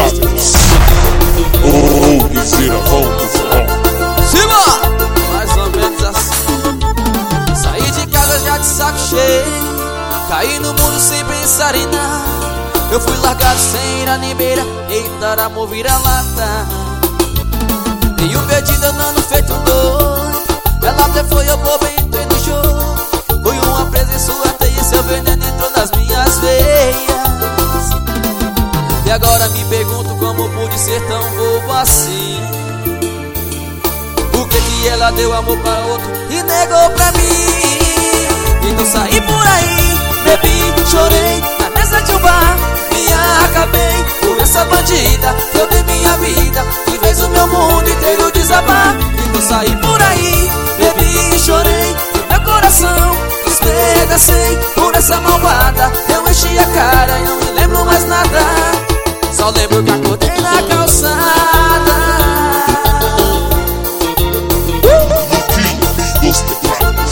teclados. O Piseirão do forró. Simbora! Mais ou menos assim. Saí de casa já de saco cheio, caí no mundo sem pensar em nada. Eu fui largado sem ir à nimeira, eita, amor vira-lata. Veio perdido andando feito um doido, ela até foi, eu bobo, entrei no jogo. Foi uma presa em sua teia, seu veneno entrou nas minhas veias. E agora me pergunto como pude ser tão bobo assim. Por que ela deu amor pra outro e negou pra mim? Então saí por aí, bebi, chorei na mesa de um bar, me acabei por essa bandida. Eu dei minha vida e fez o meu mundo inteiro desabar. Então saí por aí, bebi, chorei e meu coração despedacei por essa malvada. Eu enchi a cara e não me lembro mais nada, só lembro que acordei na calçada. Dos teclados.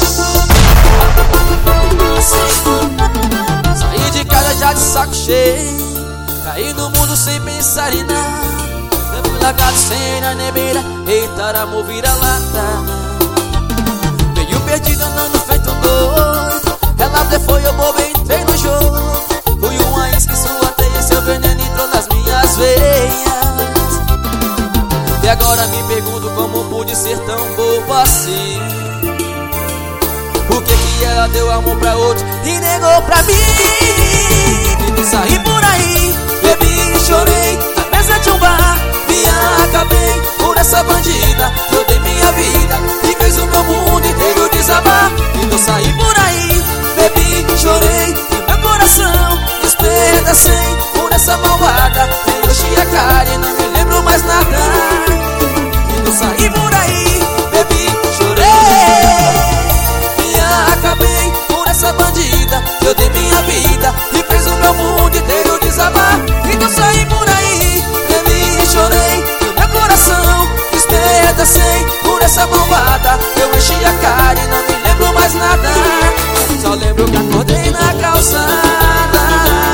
Saí de casa já de saco cheio, caí no mundo sem pensar em nada. Eu fui largado sem ir à nebeira, eita, amor vira-lata. Veio perdido andando feito um doido, ela até foi, eu bobo, entrei no jogo. Fui uma isca em sua teia, seu veneno entrou nas minhas veias. E agora me pergunto como pude ser tão bobo assim. Por que ela deu amor pra outro e negou pra mim? Então saí por aí, bebi e chorei na mesa de um bar, me acabei por essa bandida. Eu dei minha vida e fez o meu mundo inteiro desabar. Então saí por aí, bebi, chorei e meu coração despedacei por essa malvada. Eu enchi a cara e não me lembro mais nada. Então saí por aí, bebi, chorei, acabei por essa bandida. Eu dei minha vida e fez o meu mundo inteiro desabar. Então saí por aí, bebi e chorei e meu coração despedacei por essa malvada. Eu enchi a cara e não me lembro mais nada, só lembro que acordei na calçada.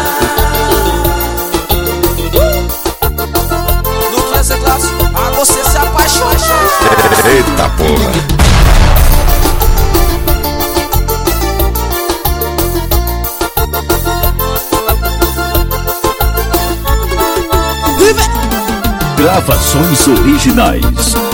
No Clãs Teclados, a você se apaixona. Eita porra. Gravações originais.